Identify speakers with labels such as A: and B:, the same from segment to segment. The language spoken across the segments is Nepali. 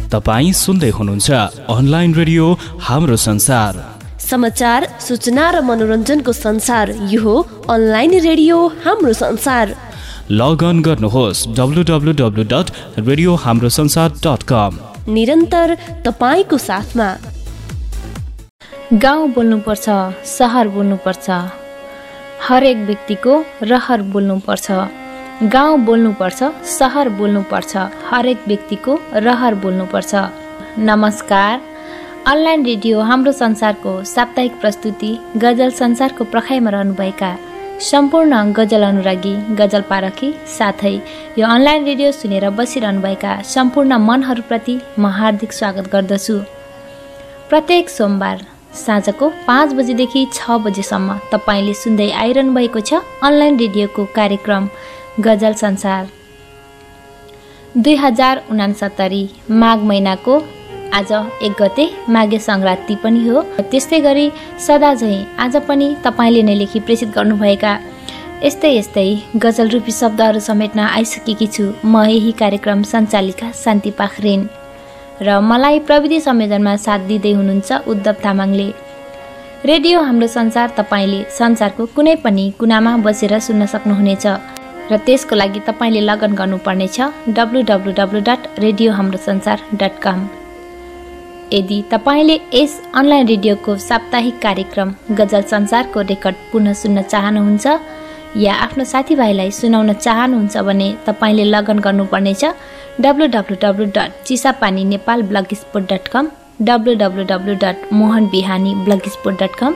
A: तपाईं सुन्दै हुनुहुन्छ अनलाइन रेडियो हाम्रो संसार।
B: समाचार, सूचना र मनोरञ्जनको संसार यो हो अनलाइन रेडियो हाम्रो संसार।
A: लगअन गर्नुहोस् www.radiohamrosansar.com।
B: निरन्तर तपाईको साथमा।
C: गाउँ बोल्नुपर्छ, सहर बोल्नुपर्छ, हरेक व्यक्तिको रहर बोल्नुपर्छ। गाउँ बोल्नुपर्छ, सहर बोल्नुपर्छ, हरेक व्यक्तिको रहर बोल्नुपर्छ। नमस्कार, अनलाइन रेडियो हाम्रो संसारको साप्ताहिक प्रस्तुति गजल संसारको प्रखाइमा रहनुभएका सम्पूर्ण गजल अनुरागी, गजल पारखी साथै यो अनलाइन रेडियो सुनेर बसिरहनुभएका सम्पूर्ण मनहरूप्रति म हार्दिक स्वागत गर्दछु। प्रत्येक सोमबार साँझको 5 बजेदेखि 6 बजेसम्म तपाईँले सुन्दै आइरहनु भएको छ अनलाइन रेडियोको कार्यक्रम गजल संसार। 2069 माघ महिनाको आज 1 गते माघे संक्रान्ति पनि हो। त्यस्तै गरी सदा झैँ आज पनि तपाईँले नै लेखी प्रेषित गर्नुभएका यस्तै गजल रूपी शब्दहरू समेट्न आइसकेकी छु म यही कार्यक्रम सञ्चालिका शान्ति पाखरिन र मलाई प्रविधि संयोजनमा साथ दिँदै हुनुहुन्छ उद्धव तामाङले। रेडियो हाम्रो संसार तपाईँले संसारको कुनै पनि कुनामा बसेर सुन्न सक्नुहुनेछ र त्यसको लागि तपाईँले लगइन गर्नुपर्नेछ www.radiohamrosansar.com। यदि तपाईँले यस अनलाइन रेडियोको साप्ताहिक कार्यक्रम गजल संसारको रेकर्ड पुनः सुन्न चाहनुहुन्छ या आफ्नो साथीभाइलाई सुनाउन चाहनुहुन्छ भने तपाईँले लगइन गर्नुपर्नेछ www.chisapaninepalblogspot.com, www.mohanbihani.blogspot.com,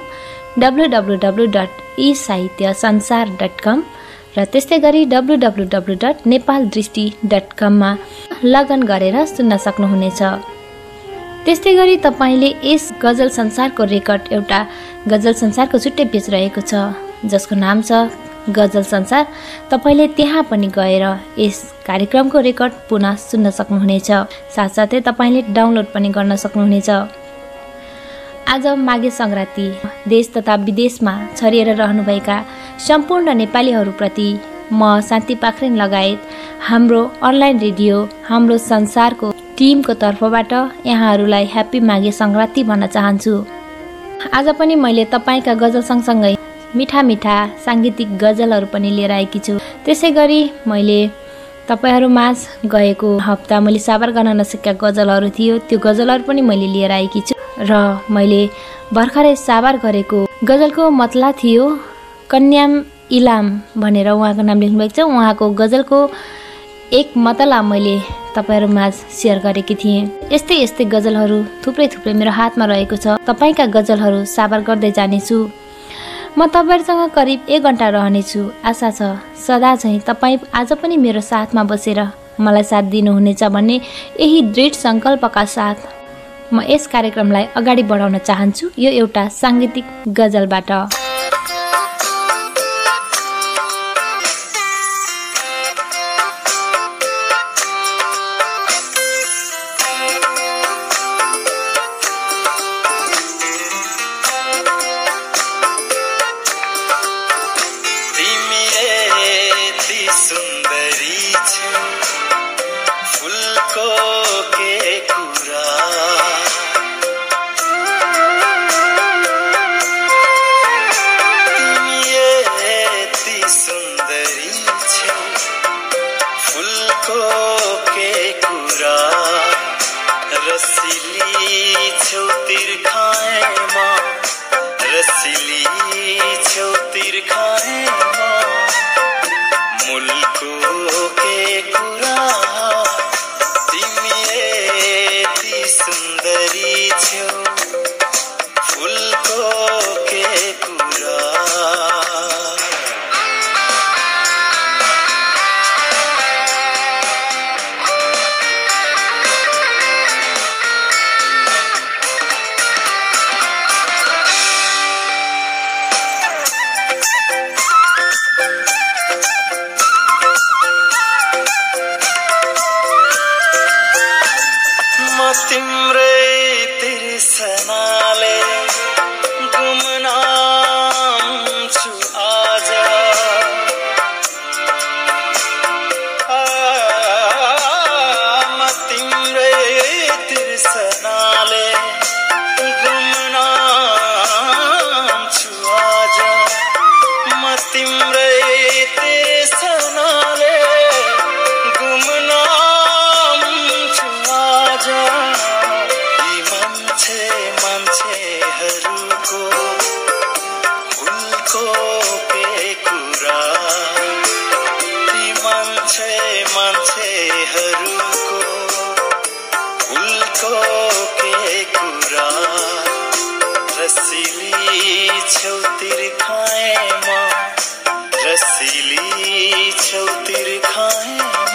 C: www.esahitysansar.com र त्यस्तै गरी www.nepaldrishti.com मा लगइन गरेर सुन्न सक्नुहुनेछ। त्यस्तै गरी तपाईँले यस गजल संसारको रेकर्ड एउटा गजल संसारको छुट्टै पेज रहेको छ जसको नाम छ गजल संसार। तपाईँले त्यहाँ पनि गएर यस कार्यक्रमको रेकर्ड पुनः सुन्न सक्नुहुनेछ। साथसाथै तपाईँले डाउनलोड पनि गर्न सक्नुहुनेछ। आज माघे संक्रान्ति देश तथा विदेशमा छरिएर रहनुभएका सम्पूर्ण नेपालीहरूप्रति म शान्ति पाखरिन लगायत हाम्रो अनलाइन रेडियो हाम्रो संसारको टिमको तर्फबाट यहाँहरूलाई ह्याप्पी माघे संक्रान्ति भन्न चाहन्छु। आज पनि मैले तपाईँका गजल सँगसँगै मिठा मिठा साङ्गीतिक गजलहरू पनि लिएर आएकी छु। त्यसै गरी मैले तपाईँहरूमाझ गएको हप्ता मैले साबर गर्न नसकेका गजलहरू थियो, त्यो गजलहरू पनि मैले लिएर आएकी छु र मैले भर्खरै साबर गरेको गजलको मतला थियो कन्याम इलाम भनेर उहाँको नाम लेख्नुभएको छ। उहाँको गजलको एक मतला मैले तपाईँहरूमाझ सेयर गरेकी थिएँ। यस्तै गजलहरू थुप्रै मेरो हातमा रहेको छ। तपाईँका गजलहरू साबर गर्दै जानेछु। म तपाईँहरूसँग करिब 1 घन्टा रहनेछु। आशा छ सदा झैँ तपाईँ आज पनि मेरो साथमा बसेर मलाई साथ दिनुहुनेछ भन्ने यही दृढ सङ्कल्पका साथ म यस कार्यक्रमलाई अगाडि बढाउन चाहन्छु यो एउटा साङ्गीतिक गजलबाट।
D: मान्छेहरूको फुलको के कुरा रसिली छौतिर खाए म रसिली छौतिर खाए म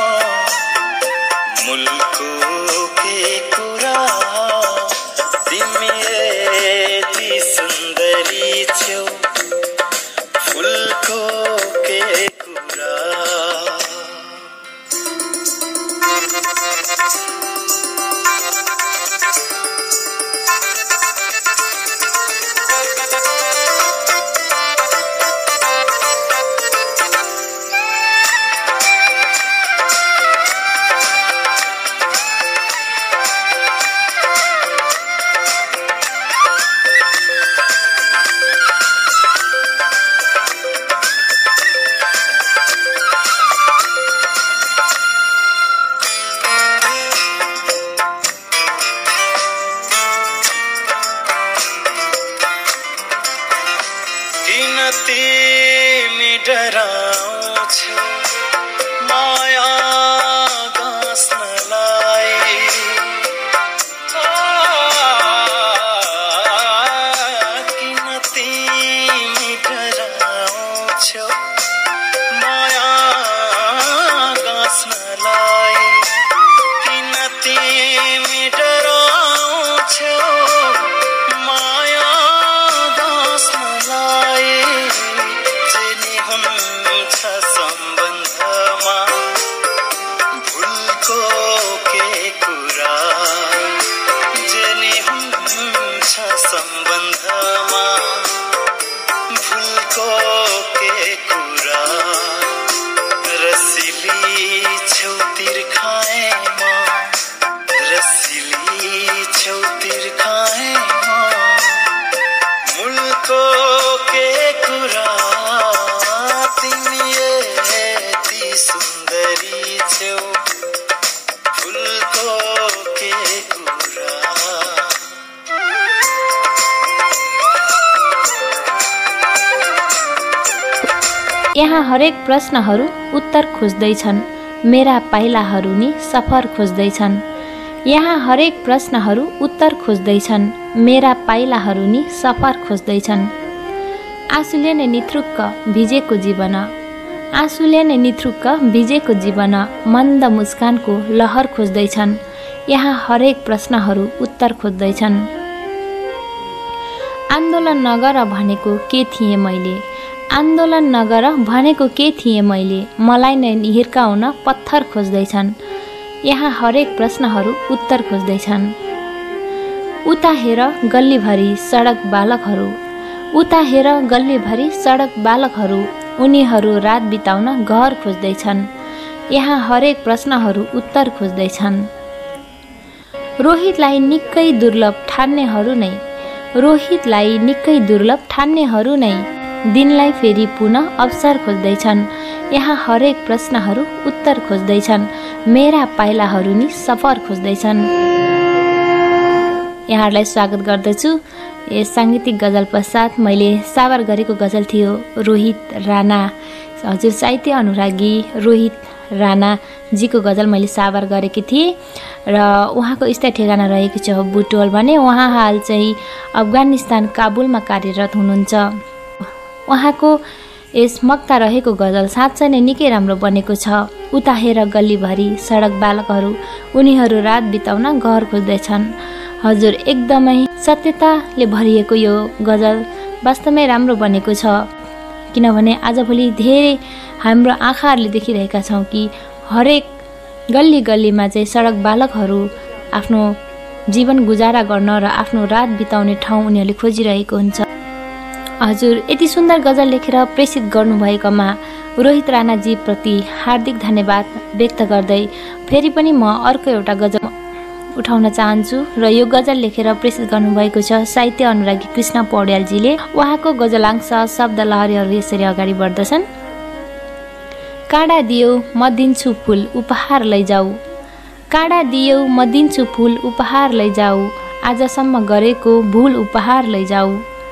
D: मुलको के कुरा तिमी यति सुन्दरी छौ फुलको के कुरा तिमी डराउँछौ माया गाँस्नलाई किन तिमी डराउँछौ माया गाँस्नलाई किन तिमी डराउँछौ माया गाँस्नलाई सम्बन्धमा भुलको के कुरा जेनी हुन्छ सम्बन्धमा भुलको के कुरा रसिली छौतिर खाए म रसिली छौतिर खाए म मुलको के कुरा तिमी यति सुन्दरी छौ फुलको के कुरा
C: यहाँ हरेक प्रश्नहरू उत्तर खोज्दैछन् मेरा पाइलाहरू नि सफर खोज्दैछन् यहाँ हरेक प्रश्नहरू उत्तर खोज्दैछन् मेरा पाइलाहरू नि सफर खोज्दैछन् आँसुले नै निथुक्क भिजेको जीवन आँसुले नै निथुक्क भिजेको जीवन मन्द मुस्कानको लहर खोज्दैछन् यहाँ हरेक प्रश्नहरू उत्तर खोज्दैछन् आन्दोलन नगर भनेको के थिएँ मैले आन्दोलन नगर भनेको के थिएँ मैले मलाई नै हिर्काउन पत्थर खोज्दैछन् यहाँ हरेक प्रश्नहरू उत्तर खोज्दैछन् उता हेर गल्लीभरि सडक बालकहरू उता हेर गल्लीभरि सडक बालकहरू उनीहरू रात बिताउन घर खोज्दैछन् यहाँ हरेक प्रश्नहरू उत्तर खोज्दैछन् रोहितलाई निकै दुर्लभ ठान्नेहरू नै रोहितलाई निकै दुर्लभ ठान्नेहरू नै दिनलाई फेरि पुनः अवसर खोज्दैछन् यहाँ हरेक प्रश्नहरू उत्तर खोज्दैछन् मेरा पाइलाहरू नि सफर खोज्दैछन्। यहाँहरूलाई स्वागत गर्दछु। यस साङ्गीतिक गजल पश्चात मैले साबर गरेको गजल थियो रोहित राणा, हजुर साहित्य अनुरागी रोहित राणाजीको गजल मैले साबर गरेकी थिएँ र उहाँको स्थायी ठेगाना रहेको छ बुटोल भने उहाँ हाल चाहिँ अफगानिस्तान काबुलमा कार्यरत हुनुहुन्छ। उहाँको यस मक्ता रहेको गजल साँच्चै नै निकै राम्रो बनेको छ। उता हेर गल्लीभरि सडक बालकहरू उनीहरू रात बिताउन घर खोज्दैछन्। हजुर एकदमै सत्यताले भरिएको यो गजल वास्तवमै राम्रो बनेको छ, किनभने आजभोलि धेरै हाम्रो आँखाहरूले देखिरहेका छौँ कि हरेक गल्ली गल्लीमा चाहिँ सडक बालकहरू आफ्नो जीवन गुजारा गर्न र आफ्नो रात बिताउने ठाउँ उनीहरूले खोजिरहेको हुन्छ। हजुर यति सुन्दर गजल लेखेर प्रेषित गर्नुभएकोमा रोहित राणाजी प्रति हार्दिक धन्यवाद व्यक्त गर्दै फेरि पनि म अर्को एउटा गजल उठाउन चाहन्छु र यो गजल लेखेर प्रेषित गर्नुभएको छ साहित्य अनुरागी कृष्ण पौड्यालजीले। उहाँको गजलांश शब्द लहरीहरू यसरी अगाडि बढ्दछन्। काँडा दियो म दिन्छु फुल उपहार लैजाऊ, काँडा दियो म दिन्छु फुल उपहार लैजाऊ, आजसम्म गरेको भुल उपहार लैजाऊ,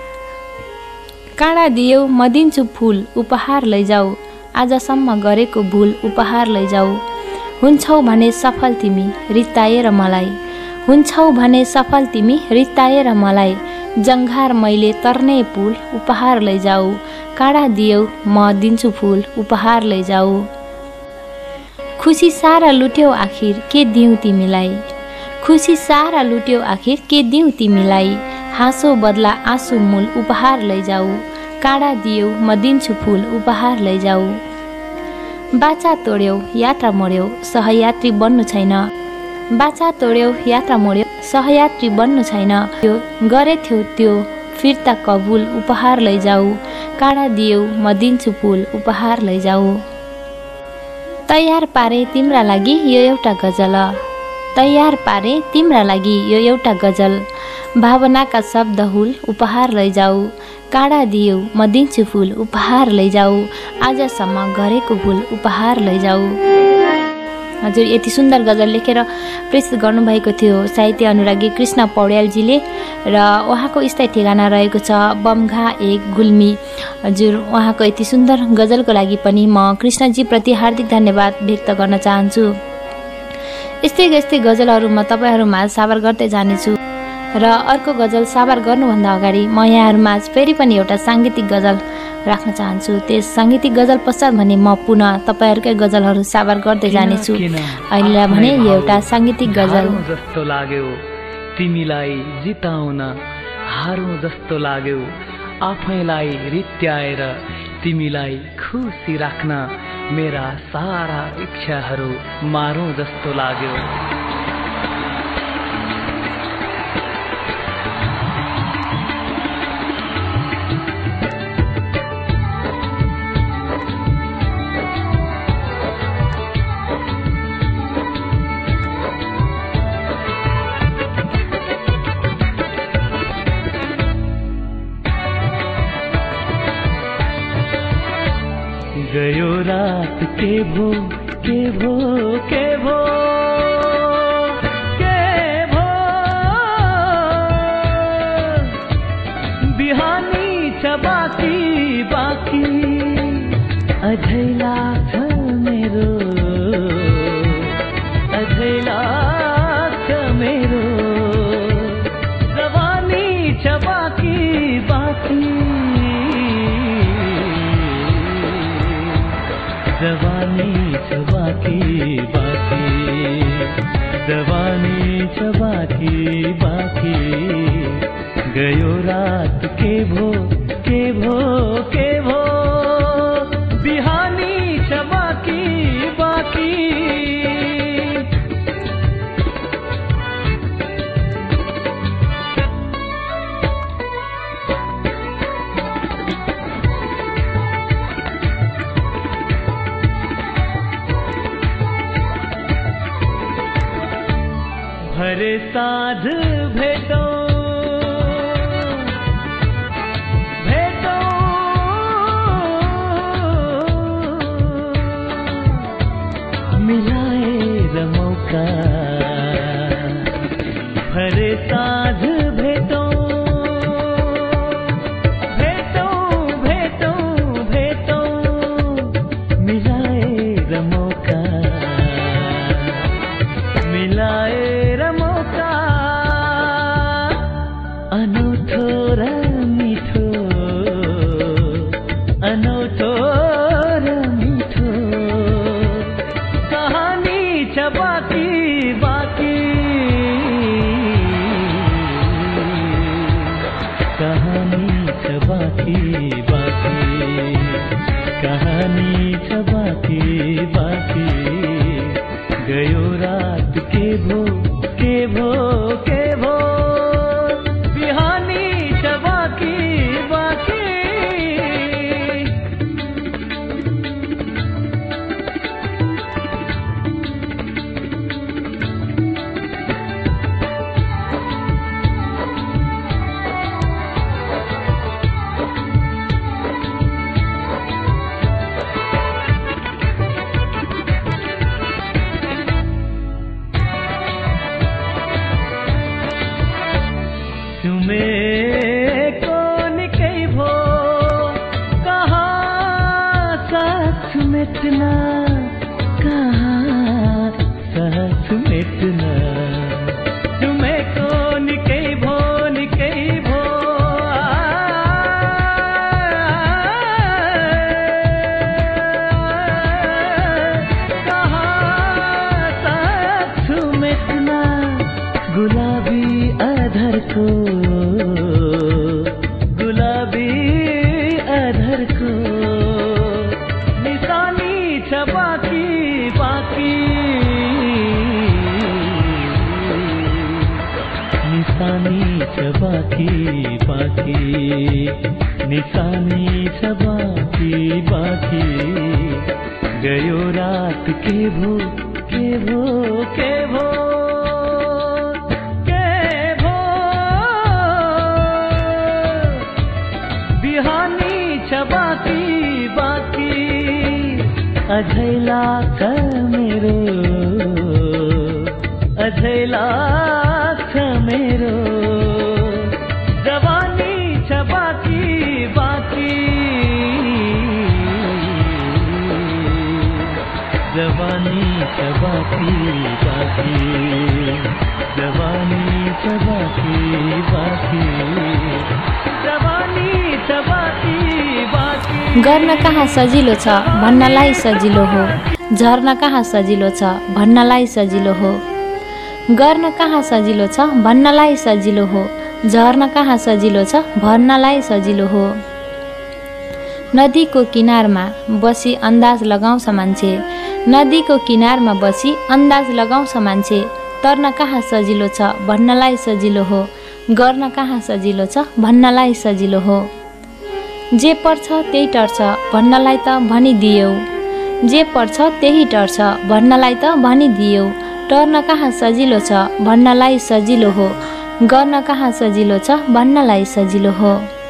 C: काँडा दियो म दिन्छु फुल उपहार लैजाऊ, आजसम्म गरेको भुल उपहार लैजाऊ, हुन्छौ भने सफल तिमी रित्ताएर मलाई, हुन्छौ भने सफल तिमी रित्ताएर मलाई, जङ्घार मैले तर्ने पुल उपहार लैजाऊ, काँडा दियौ म दिन्छु फुल उपहार लैजाऊ। खुसी सारा लुट्यौ आखिर के दिउँ तिमीलाई, खुसी सारा लुट्यौ आखिर के दिउँ तिमीलाई, हाँसो बदला आँसु मूल उपहार लैजाऊ, काँडा दियौ म दिन्छु फुल उपहार लैजाऊ। बाचा तोड्यौ यात्रा मोड्यौ सहयात्री बन्नु छैन, बाचा तोड्यौ यात्रा मोड्यौ सहयात्री बन्नु छैन, त्यो गरेथ्यौ त्यो फिर्ता कबुल उपहार लैजाऊ, काँडा दियौ म दिन्छु फुल उपहार लैजाऊ। तयार पारे तिम्रा लागि यो एउटा गजल, तयार पारे तिम्रा लागि यो एउटा गजल, भावनाका शब्द हुल उपहार लैजाऊ, काँडा दियौ म दिन्छु फुल उपहार लैजाऊ, आजसम्म गरेको भुल उपहार लैजाऊ। हजुर यति सुन्दर गजल लेखेर प्रेषित गर्नुभएको थियो साहित्य अनुरागी कृष्ण पौड्यालजीले र उहाँको स्थायी ठेगाना रहेको छ बमघा 1 गुल्मी। हजुर उहाँको यति सुन्दर गजलको लागि पनि म कृष्णजी प्रति हार्दिक धन्यवाद व्यक्त गर्न चाहन्छु। यस्तै यस्तै गजलहरू म तपाईँहरूमा साभार गर्दै जानेछु र अर्को गजल साभार गर्नुभन्दा अगाडि म यहाँहरूमा फेरि पनि एउटा साङ्गीतिक गजल राख्न चाहन्छु। त्यस साङ्गीतिक गजल पश्चात भने म पुनः तपाईँहरूकै गजलहरू साभार गर्दै जानेछु। अहिले भने यो एउटा साङ्गीतिक गजल।
E: जस्तो लाग्यो तिमीलाई जिताउन, हारौँ जस्तो लाग्यो आफैलाई रित्याएर, तिमीलाई खुसी राख्न मेरा सारा इच्छाहरू मारौँ जस्तो लाग्यो। गयो रात के भो के भो के भो के भो, बिहानी छ बाँकी बाँकी अझै लाग्छ मेरो, अझै लाग्छ मेरो, जवानी छ बाँकी बाँकी, जवानी छ बाँकी बाँकी, जवानी छ बाँकी बाँकी, गयो रात के भो के भो के भो, बिहानी छ बाँकी बाँकी। भरे साँझ भेटौँ भेटौँ, मिलाएर मौका, भरे साँझ भेटौँ भेटौँ भेटौँ भेटौँ, मिलाएर मौका, मिलाएर मौका, अनौठो र मिठो, अनौठो र मिठो, कहानी छ बाँकी बाँकी, कहानी छ बाँकी बाँकी, कहानी छ बाँकी बाँकी, गयो रात के भो के भो के भो, बिहानी छ बाँकी बाँकी। सुमेको निकै भो कहाँ साथ मेट्न, कहाँ छ बाँकी बाँकी निशानी छ बाँकी बाँकी गयो रात के भो के भो के भो के भो बिहानी छ बाँकी बाँकी अझै लाग्छ मेरो अझै लाग्छ मेरो जवानी छ बाँकी बाँकी जवानी छ बाँकी बाँकी जवानी छ बाँकी बाँकी जवानी छ बाँकी बाँकी
C: गर्न कहाँ सजिलो छ भन्नलाई सजिलो हो झर्न कहाँ सजिलो छ भन्नलाई सजिलो हो गर्न कहाँ सजिलो छ भन्नलाई सजिलो हो झर्न कहाँ सजिलो छ भन्नलाई सजिलो हो नदीको किनारमा बसी अन्दाज लगाउँछ मान्छे नदीको किनारमा बसी अन्दाज लगाउँछ मान्छे तर्न कहाँ सजिलो छ भन्नलाई सजिलो हो गर्न कहाँ सजिलो छ भन्नलाई सजिलो हो जे पर्छ त्यही टर्छ भन्नलाई त भनिदियौ जे पर्छ त्यही टर्छ भन्नलाई त भनिदियौ टर्न कहाँ सजिलो छ भन्नलाई सजिलो हो गर्न कहाँ सजिलो छ भन्नलाई सजिलो हो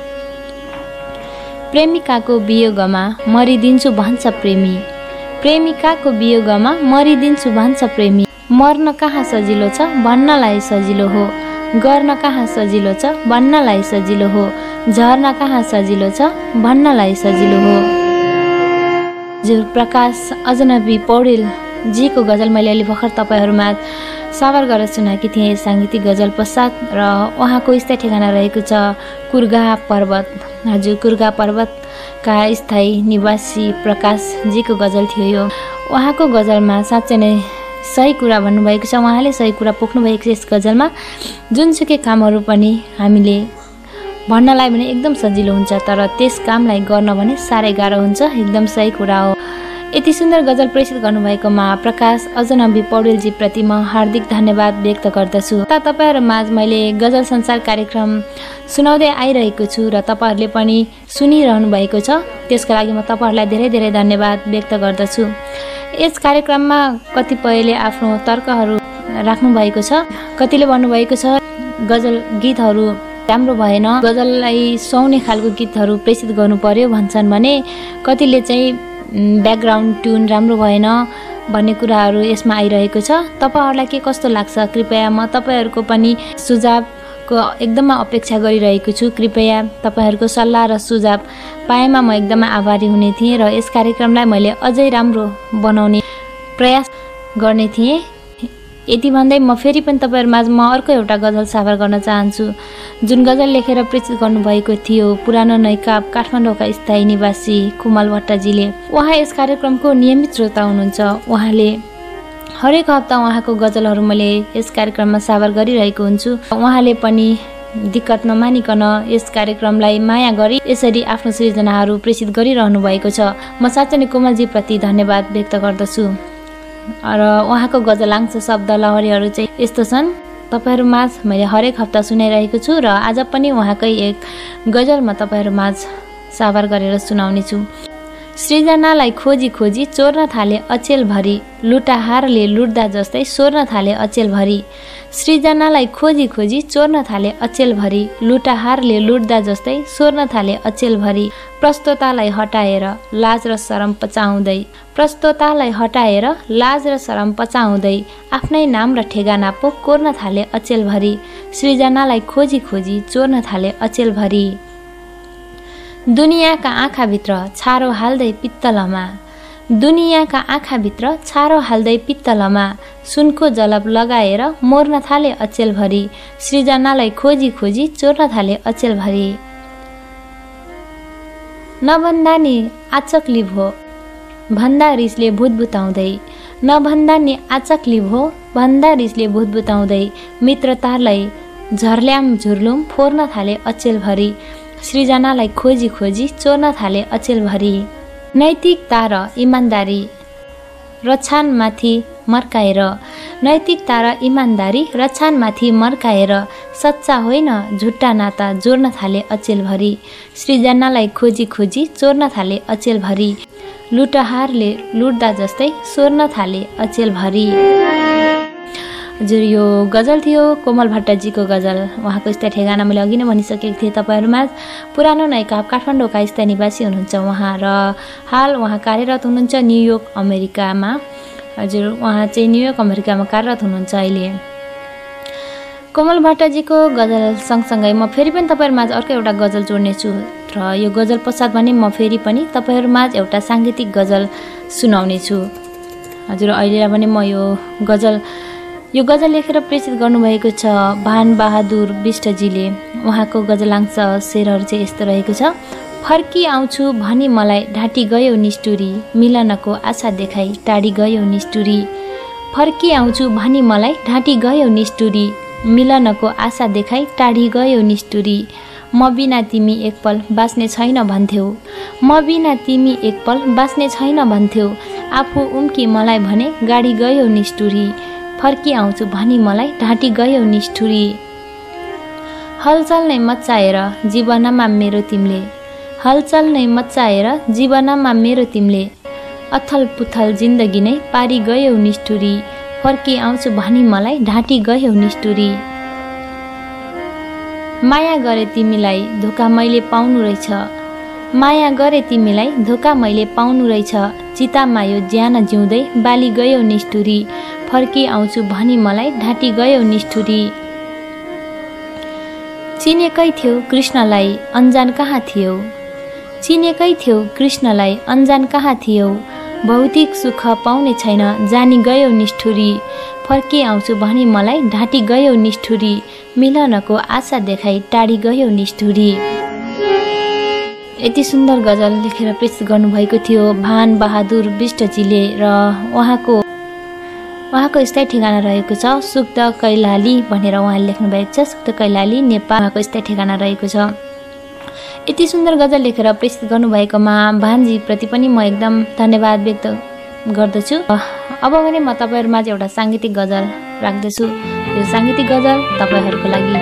C: प्रेमिकाको वियोगमा मरिदिन्छु भन्छ प्रेमी प्रेमिकाको वियोगमा मरिदिन्छु भन्छ प्रेमी मर्न कहाँ सजिलो छ भन्नलाई सजिलो हो गर्न कहाँ सजिलो छ भन्नलाई सजिलो हो झर्न कहाँ सजिलो छ भन्नलाई सजिलो हो हजुर प्रकाश अजनबी पौडेल जीको गजल मैले अलि भर्खर तपाईँहरूमा सावर गरेर सुनाएकी थिएँ साङ्गीतिक गजल पश्चात र उहाँको स्थायी ठेगाना रहेको छ कुर्गा पर्वत हजुर कुर्गा पर्वतका स्थायी निवासी प्रकाश जीको गजल थियो यो उहाँको गजलमा साँच्चै नै सही कुरा भन्नुभएको छ उहाँले सही कुरा पोख्नु भएको छ यस गजलमा जुनसुकै कामहरू पनि हामीले भन्नलाई भने एकदम सजिलो हुन्छ तर त्यस कामलाई गर्न भने साह्रै गाह्रो हुन्छ एकदम सही कुरा हो यति सुन्दर गजल प्रेषित गर्नुभएकोमा प्रकाश अजनबी पौडेलजी प्रति म हार्दिक धन्यवाद व्यक्त गर्दछु तपाईँहरू माझ मैले गजल संसार कार्यक्रम सुनाउँदै आइरहेको छु र तपाईँहरूले पनि सुनिरहनु भएको छ त्यसको लागि म तपाईँहरूलाई धेरै धेरै धन्यवाद व्यक्त गर्दछु यस कार्यक्रममा कतिपयले आफ्नो तर्कहरू राख्नु भएको छ कतिले भन्नुभएको छ गजल गीतहरू राम्रो भएन गजललाई सुहाउने खालको गीतहरू प्रेषित गर्नु पर्यो भन्छन् भने कतिले चाहिँ ब्याकग्राउन्ड ट्युन राम्रो भएन भन्ने कुराहरू यसमा आइरहेको छ तपाईहरुलाई के कस्तो लाग्छ कृपया म तपाईहरुको पनि सुझावको एकदमै अपेक्षा गरिरहेको छु कृपया तपाईहरुको सल्लाह र सुझाव पाएमा म एकदमै आभारी हुने थिएँ र यस कार्यक्रमलाई मैले अझै राम्रो बनाउने प्रयास गर्ने थिएँ यति भन्दै म फेरि पनि तपाईहरुमाझ म अर्को एउटा गजल साभार गर्न चाहन्छु जुन गजल लेखेर प्रेषित गर्नुभएको थियो पुरानो नैकाप काठमाडौँका स्थायी निवासी कुमल भट्टजीले उहाँ यस कार्यक्रमको नियमित श्रोता हुनुहुन्छ उहाँले हरेक हप्ता उहाँको गजलहरू मैले यस कार्यक्रममा साभार गरिरहेको हुन्छु उहाँले पनि दिक्कत नमानिकन यस कार्यक्रमलाई माया गरी यसरी आफ्नो सृजनाहरू प्रेषित गरिरहनु भएको छ म साँच्चै नै कोमलजी प्रति धन्यवाद व्यक्त गर्दछु र उहाँको गजलांश शब्द लहरीहरू चाहिँ यस्तो छन् तपाईहरुमाझ मैले हरेक हप्ता सुनाइरहेको छु र आज पनि उहाँकै एक गजल म तपाईहरुमाझ साभार गरेर सुनाउने छु सृजनालाई खोजी खोजी चोर्न थाले अचेल भरी लुटाहारले लुट्दा जस्तै सोर्न थाले अचेल भरी सृजनालाई खोजी खोजी चोर्न थाले अचेल भरी लुटाहारले लुट्दा जस्तै सोर्न थाले अचेल भरी प्रस्तोतालाई हटाएर लाज र शरम पचाउँदै प्रस्तोतालाई हटाएर लाज र शरम पचाउँदै आफ्नै नाम र ठेगाना पो कोर्न थाले अचेल भरी सृजनालाई खोजी खोजी चोर्न थाले अचेल भरी दुनियाँका आँखाभित्र छारो हाल्दै पित्तलमा दुनियाँका आँखाभित्र छारो हाल्दै पित्तलमा सुनको जलप लगाएर मोर्न थाले अचेल भरी सृजनालाई खोजी खोजी चोर्न थाले अचेल भरी नभन्दा नि आचकली भो भन्दा रिसले भुतभुताउँदै नभन्दा नि आचकली भो भन्दा रिसले भुतभुताउँदै मित्रतालाई झर्ल्याम झुर्लुम फोर्न थाले अचेल भरी सृजनालाई खोजी खोजी चोर्न थाले अचेल भरी नैतिकता र इमान्दारी रक्षानमाथि मर्काएर नैतिकता र इमान्दारी रक्षानमाथि मर्काएर सच्चा होइन झुट्टा नाता जोड्न थाले अचेलभरि सृजनालाई खोजी खोजी चोर्न थाले अचेलभरि लुटहारले लुट्दा जस्तै सोर्न थाले अचेलभरि। हजुर यो गजल थियो कोमल भट्टजीको गजल। उहाँको स्थायी ठेगाना मैले अघि नै भनिसकेको थिएँ तपाईँहरूमा। पुरानो नायिका काठमाडौँका स्थायी निवासी हुनुहुन्छ उहाँ र हाल उहाँ कार्यरत हुनुहुन्छ न्युयोर्क अमेरिकामा। हजुर उहाँ चाहिँ न्युयोर्क अमेरिकामा कार्यरत हुनुहुन्छ अहिले। कोमल भट्टजीको गजल सँगसँगै म फेरि पनि तपाईँहरूमाझ अर्को एउटा गजल जोड्नेछु र यो गजल पश्चात भने म फेरि पनि तपाईँहरूमाझ एउटा साङ्गीतिक गजल सुनाउनेछु। हजुर अहिले पनि म यो गजल लेखेर प्रेषित गर्नुभएको छ भान बहादुर विष्टजीले। उहाँको गजलांश शेरहरू चाहिँ यस्तो रहेको छ। फर्की आउँछु भनी मलाई ढाँटी गयो निष्ठुरी मिलनको आशा देखाई टाढी गयो निष्ठुरी। फर्की आउँछु भनी मलाई ढाँटी गयो निष्ठुरी मिलनको आशा देखाई टाढी गयो निष्ठुरी। म बिना तिमी एकपल बाँच्ने छैन भन्थ्यौ म बिना तिमी एकपल बाँच्ने छैन भन्थ्यौ आफू उम्की मलाई भने गाडी गयो निष्ठुरी। फर्की आउँछु भनी मलाई ढाँटी गयो निष्ठुरी। हलचल नै मच्चाएर जीवनमा मेरो तिमीले हलचल नै मच्चाएर जीवनमा मेरो तिमीले अथल पुथल जिन्दगी नै पारी गयो निष्ठुरी। फर्की आउँछु भनी मलाई ढाँटी गयो निष्ठुरी। माया गरे तिमीलाई धोका मैले पाउनु रहेछ माया गरे तिमीलाई धोका मैले पाउनु रहेछ चितामा यो ज्यान जिउँदै बाली गयो निष्ठुरी। फर्की आउँछु भनी मलाई ढाँटी गयो निष्ठुरी। चिनेकै थियो कृष्णलाई अन्जान कहाँ थियौ चिनेकै थियो कृष्णलाई अन्जान कहाँ थियौ भौतिक सुख पाउने छैन जानी गयो निष्ठुरी। फर्की आउँछु भनी मलाई ढाँटी गयो निष्ठुरी मिलनको आशा देखाई टाढी गयो निष्ठुरी। यति सुन्दर गजल लेखेर प्रेषित गर्नुभएको थियो भान बहादुर विष्टजीले र उहाँको स्थायी ठेगाना रहेको छ सुक्त कैलाली भनेर उहाँले लेख्नु भएको छ। सुक्त कैलाली नेपालको स्थायी ठेगाना रहेको छ। यति सुन्दर गजल लेखेर प्रेषित गर्नुभएकोमा भान्जीप्रति पनि म एकदम धन्यवाद व्यक्त गर्दछु। अब भने म तपाईँहरूमाझ एउटा साङ्गीतिक गजल राख्दछु। यो साङ्गीतिक गजल तपाईँहरूको लागि।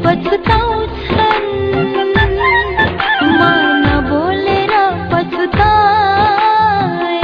F: पछुताउँछन् म नबोलेर पछुताए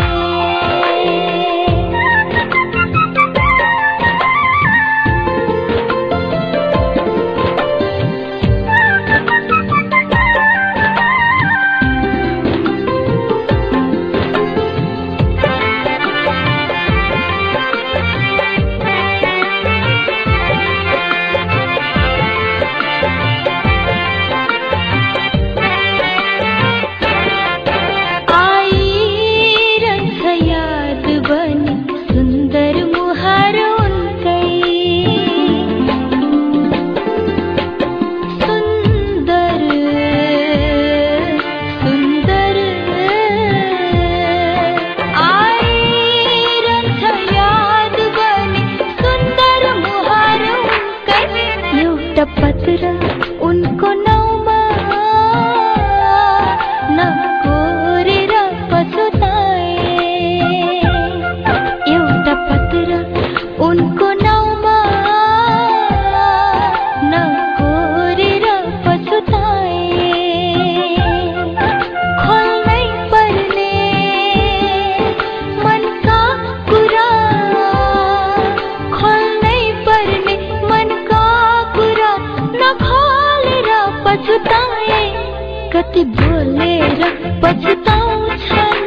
F: कति बोलेर पछुताउँछन्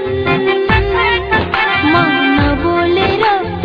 F: म नबोलेर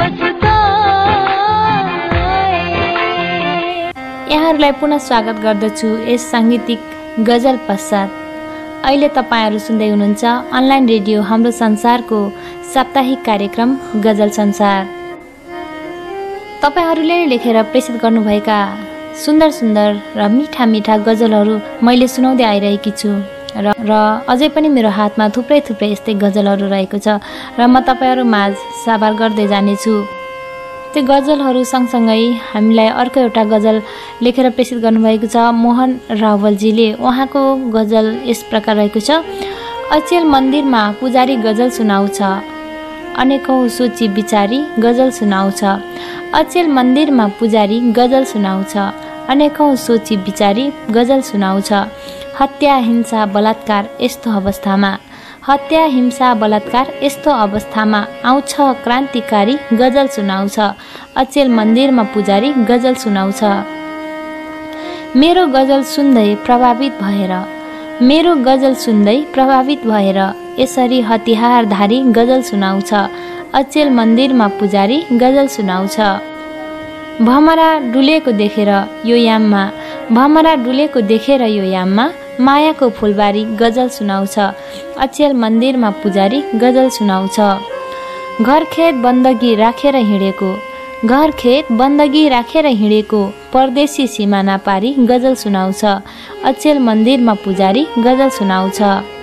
F: पछुताए।
C: यहाँहरूलाई पुनः स्वागत गर्दछु यस साङ्गीतिक गजल पश्चात। अहिले तपाईँहरू सुन्दै हुनुहुन्छ अनलाइन रेडियो हाम्रो संसारको साप्ताहिक कार्यक्रम गजल संसार। तपाईँहरूले लेखेर प्रेषित गर्नुभएका सुन्दर सुन्दर र मिठा मिठा गजलहरू मैले सुनाउँदै आइरहेकी छु र अझै पनि मेरो हातमा थुप्रै यस्तै गजलहरू रहेको छ र म तपाईँहरू माझ साभार गर्दै जानेछु। त्यो गजलहरू सँगसँगै हामीलाई अर्को एउटा गजल लेखेर प्रेषित गर्नुभएको छ मोहन रावलजीले। उहाँको गजल यस प्रकार रहेको छ। अचेल मन्दिरमा पुजारी गजल सुनाउँछ, अनेकौं सोची विचारी गजल सुनाउँछ। अचेल मन्दिरमा पुजारी गजल सुनाउँछ, अनेकौं सोची विचारी गजल सुनाउँछ। हत्या हिंसा बलात्कार यस्तो अवस्थामा, हत्या हिंसा बलात्कार यस्तो अवस्थामा आउँछ क्रान्तिकारी गजल सुनाउँछ। अचेल मन्दिरमा पुजारी गजल सुनाउँछ। मेरो गजल सुन्दै प्रभावित भएर, मेरो गजल सुन्दै प्रभावित भएर यसरी हतियारधारी गजल सुनाउँछ। अचेल मन्दिरमा पुजारी गजल सुनाउँछ। भमरा डुलेको देखेर यो याममा, भमरा डुलेको देखेर यो याममा मायाको फुलबारी गजल सुनाउँछ। अचेल मन्दिरमा पुजारी गजल सुनाउँछ। घरखेत बन्दगी राखेर हिँडेको, घरखेत बन्दगी राखेर हिँडेको परदेशी सिमाना पारी गजल सुनाउँछ। अचेल मन्दिरमा पुजारी गजल सुनाउँछ।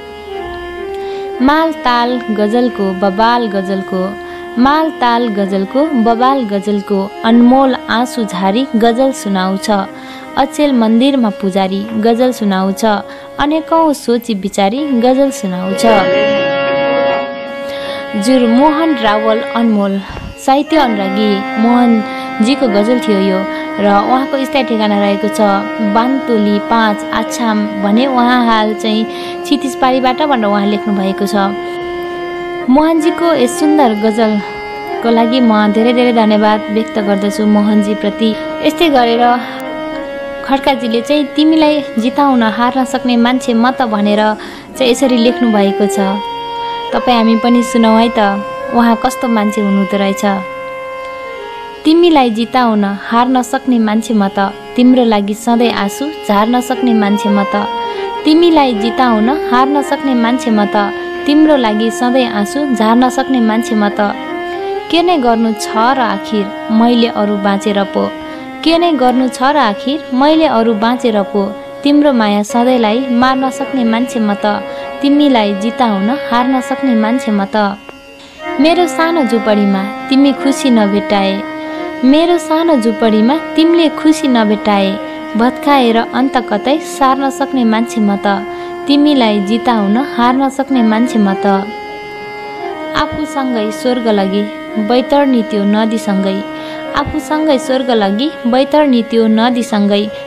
C: माल ताल गजलको बबाल गजलको, माल ताल गजलको बबाल गजलको अनमोल आँसु झारी गजल सुनाउँछ। अचेल मन्दिरमा पुजारी गजल सुनाउँछ। अनेकौं सोची विचारी गजल सुनाउँछ। जुर मोहन रावल अनमोल साहित्य अनुरागी मोहनजीको गजल थियो यो र उहाँको स्थायी ठेगाना रहेको छ बान्तोली 5 आछाम भने उहाँ हाल चाहिँ छितिसपारीबाट भनेर उहाँ लेख्नु भएको छ। मोहनजीको यस सुन्दर गजलको लागि म धेरै धेरै धन्यवाद व्यक्त गर्दछु मोहनजी प्रति। यस्तै गरेर खड्काजीले चाहिँ तिमीलाई जिताउन हार्न सक्ने मान्छे म त भनेर चाहिँ यसरी लेख्नु भएको छ। तपाईँ हामी पनि सुनौ है त उहाँ कस्तो मान्छे हुनुहुँदो रहेछ। तिमीलाई जिताउन हार्न सक्ने मान्छे म त, तिम्रो लागि सधैँ आँसु झार्न सक्ने मान्छे म त। तिमीलाई जिताउन हार्न सक्ने मान्छे म त, तिम्रो लागि सधैँ आँसु झार्न सक्ने मान्छे म त। के नै गर्नु छ र आखिर मैले अरू बाँचेर पो, के नै गर्नु छ र आखिर मैले अरू बाँचेर पो तिम्रो माया सधैँलाई मार्न सक्ने मान्छे म त। तिमीलाई जिताउन हार्न सक्ने मान्छे म त। मेरो सानो झुपडीमा तिमी खुसी नभेटाए, मेरो सानो झुपडीमा तिमीले खुसी नभेटाए भत्काएर अन्त कतै सार्न सक्ने मान्छे म त। तिमीलाई जिताउन हार्न सक्ने मान्छे म त। आफूसँगै स्वर्ग लगी बैतरनी त्यो नदीसँगै, आफूसँगै स्वर्ग लगी बैतरनी त्यो नदीसँगै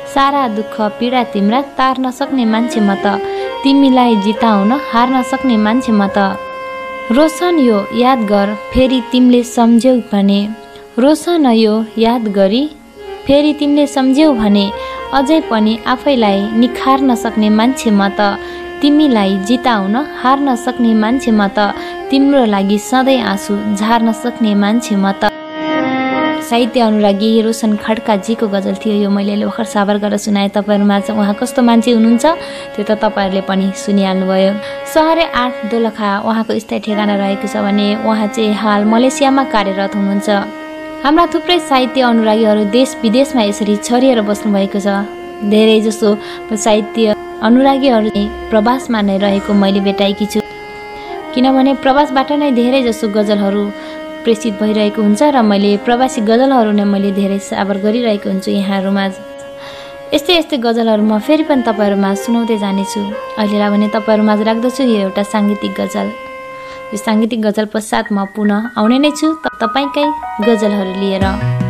C: सारा दुःख पीडा तिम्रा तार्न सक्ने मान्छे म त तिमीलाई जिताउन हार्न सक्ने मान्छे म त रोशन यो याद गर फेरि तिमीले सम्झ्यौ भने रोशन यो याद गरी फेरि तिमीले सम्झ्यौ भने अझै पनि आफैलाई निखार्न सक्ने मान्छे म त तिमीलाई जिताउन हार्न सक्ने मान्छे म त तिम्रो लागि सधैँ आँसु झार्न सक्ने मान्छे म त। साहित्य अनुरागी रोशन खड्काजीको गजल थियो यो। मैले भर्खर साबर गरेर सुनाएँ। तपाईँहरूमा चाहिँ उहाँ कस्तो मान्छे हुनुहुन्छ त्यो त तपाईँहरूले पनि सुनिहाल्नुभयो। सहरे 8 दोलखा उहाँको स्थायी ठेगाना रहेको छ भने उहाँ चाहिँ हाल मलेसियामा कार्यरत हुनुहुन्छ। हाम्रा थुप्रै साहित्य अनुरागीहरू देश विदेशमा यसरी छरिएर बस्नुभएको छ। धेरै जसो साहित्य अनुरागीहरू प्रवासमा नै रहेको मैले भेटाएकी छु, किनभने प्रवासबाट नै धेरै जसो गजलहरू प्रेषित भइरहेको हुन्छ र मैले प्रवासी गजलहरू नै मैले धेरै साबर गरिरहेको हुन्छु यहाँहरूमा। यस्तै यस्तै गजलहरू म फेरि पनि तपाईँहरूमा सुनाउँदै जानेछु। अहिलेलाई भने तपाईँहरूमा राख्दछु यो एउटा साङ्गीतिक गजल। यो साङ्गीतिक गजल पश्चात म पुनः आउने नै छु तपाईँकै गजलहरू लिएर।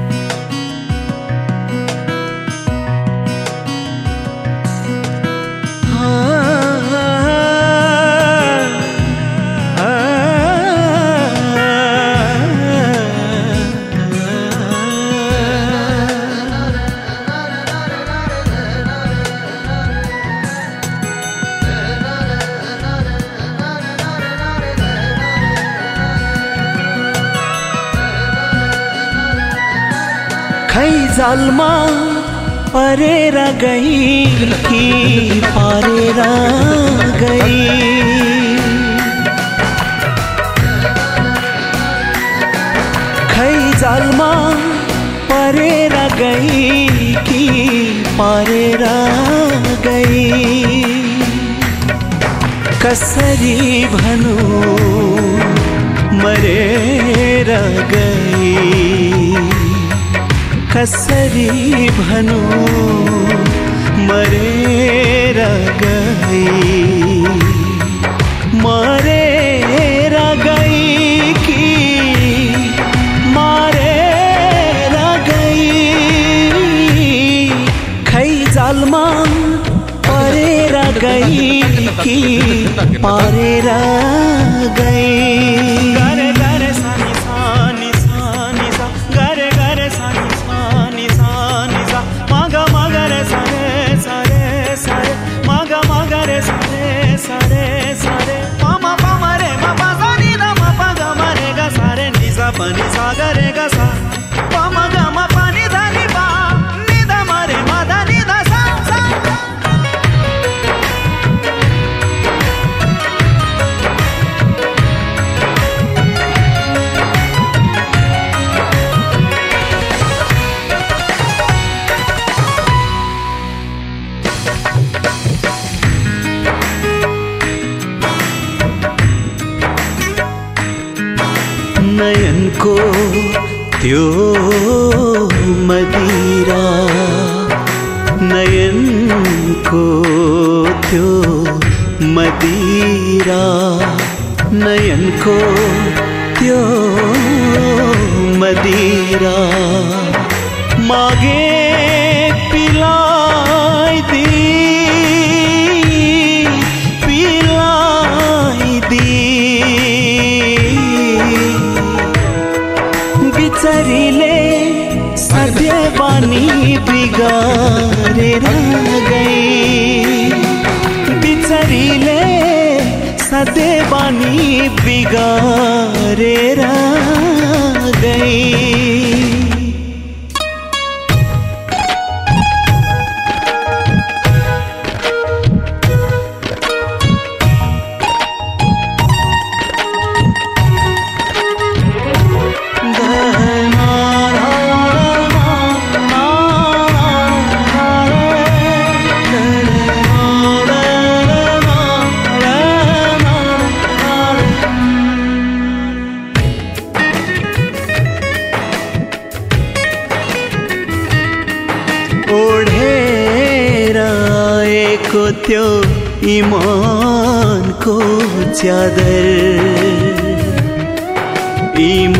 G: खै जालमा परेर गई कि पारेर गई, खै जालमा परेर गई कि पारेर गई, कसरी भनौं मरेर गई, कसरी भनौं मरेर गई, मरेर गई कि मारेर गई, खै जालमा परेर गई कि पारेर गई।
D: पनि सागरेगा सा पमा गमा पानी धानी बा निदा मरे मदा निदा सा सा।
G: नयनको त्यो मदिरा, नयनको त्यो मदिरा, नयनको त्यो मदिरा, मागे पिलाई दी पिलाई दी, बिचरीले सधैँ बानी बिगारेर गई, बिचरीले सधैँ बानी बिगारेर गई। त्यो ईमानको च्यादर,